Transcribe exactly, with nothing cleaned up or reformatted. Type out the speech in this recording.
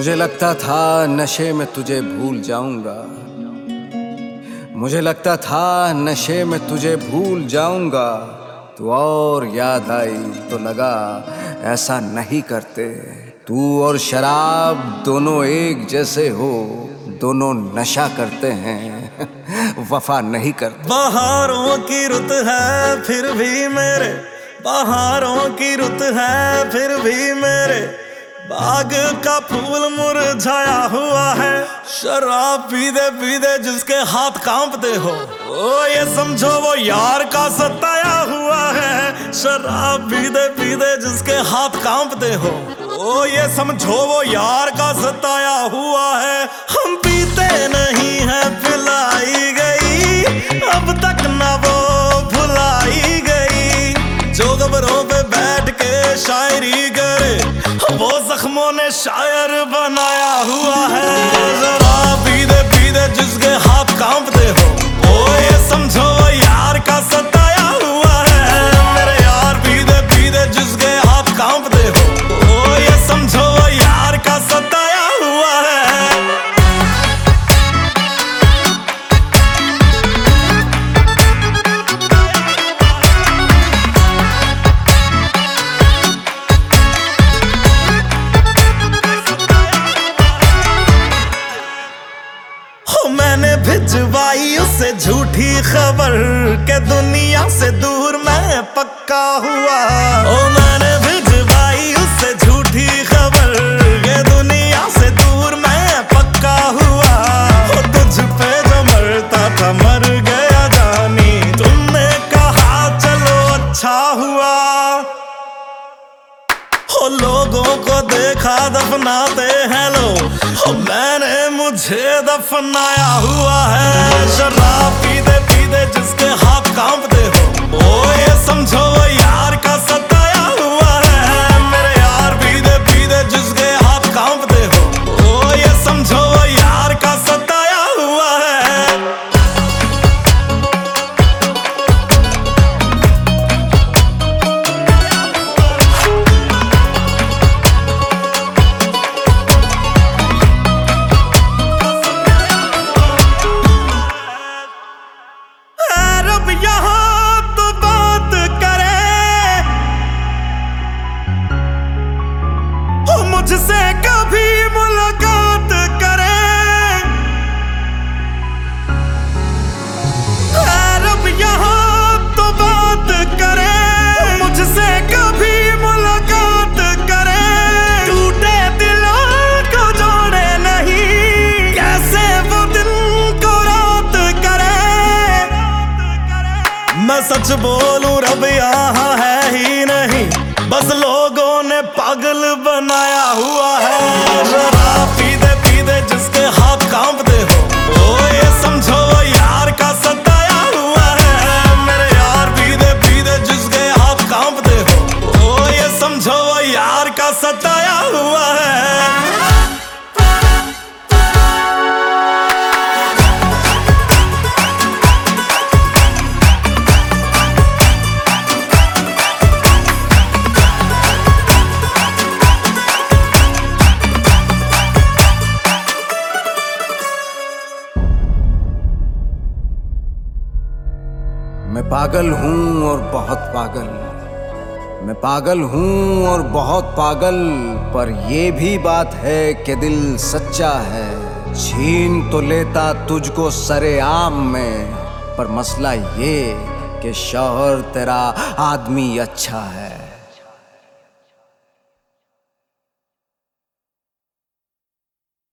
मुझे लगता था नशे में तुझे भूल जाऊंगा, मुझे लगता था नशे में तुझे भूल जाऊंगा। तू और याद आई तो लगा ऐसा नहीं करते। तू और शराब दोनों एक जैसे हो, दोनों नशा करते हैं वफा नहीं करते। बहारों की रुत है फिर भी मेरे, बहारों की रुत है फिर भी मेरे बाग का फूल मुरझाया हुआ है। शराब पीते पीते जिसके हाथ कांपते हो, ओ ये समझो वो यार का सताया हुआ है। शराब पीते पीते जिसके हाथ कांपते हो, ओ ये समझो वो यार का सताया हुआ है। हम पीते नहीं हैं पिलाई गई, अब तक ना वो भुलाई गई। जो कब्रों पे बैठ के शायरी करे, वो जख्मों ने शायर बनाया हुआ है। शराब पीते पीते जिसके हाथ कांपते हो, ओ ये समझो यार का सताया हुआ है। मेरे यार पीते पीते जिसके हाथ कांपते हो, ओ ये समझो यार का सताया हुआ है। मैंने भिजवाई उससे झूठी खबर के दुनिया से दूर मैं पक्का हुआ। ओ मैंने भिजवाई उससे झूठी खबर के दुनिया से दूर मैं पक्का हुआ। ओ तुझ पे जो मरता था मर गया जानी, तुमने कहा चलो अच्छा हुआ। ओ लोगों को देखा दफनाते हैं लोग, ओ मैंने मुझे दफनाया हुआ है। शराब पीते पीते जिसके हाथ कांपते हो, ओ ये समझो यार का सताया हुआ है। मेरे यार पीते पीते जिसके हाथ कांपते हो, ओ ये समझो यार का सताया हुआ है। मुझसे कभी मुलाकात करे, रब यहाँ तो बात करे। मुझसे कभी मुलाकात करे, टूटे दिलों को जोड़े नहीं, कैसे वो दिन को रात करे। मैं सच बोलूं रब यहाँ है ही नहीं, बस लोगों ने पागल बनाया हुआ है। शराब पीते पीते जिसके हाथ कांपते हो, ओ ये समझो यार का सताया हुआ है। मेरे यार पीते पीते जिसके हाथ कांपते हो, ओ ये समझो यार का सताया हुआ है। मैं पागल हूँ और बहुत पागल, मैं पागल हूँ और बहुत पागल, पर ये भी बात है कि दिल सच्चा है। छीन तो लेता तुझको सरेआम में, पर मसला ये कि शौहर तेरा आदमी अच्छा है।